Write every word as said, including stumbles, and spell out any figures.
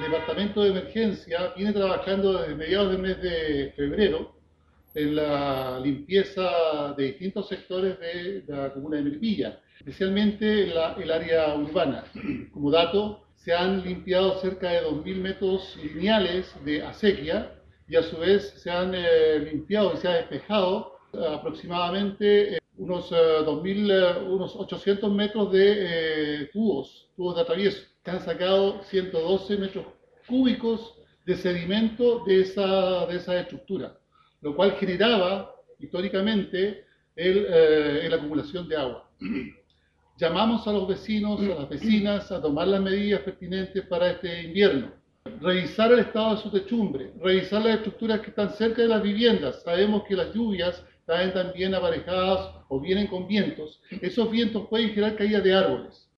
Departamento de Emergencia viene trabajando desde mediados del mes de febrero en la limpieza de distintos sectores de la comuna de Melipilla, especialmente la, el área urbana. Como dato, se han limpiado cerca de dos mil metros lineales de acequia y a su vez se han eh, limpiado y se ha despejado eh, aproximadamente eh, unos, eh, dos mil, eh, unos ochocientos metros de eh, tubos, tubos de atravieso. Se han sacado ciento doce metros cúbicos de sedimento de esa, de esa estructura, lo cual generaba históricamente el, eh, la acumulación de agua. Llamamos a los vecinos, a las vecinas, a tomar las medidas pertinentes para este invierno. Revisar el estado de su techumbre, revisar las estructuras que están cerca de las viviendas. Sabemos que las lluvias traen también aparejadas o vienen con vientos. Esos vientos pueden generar caída de árboles.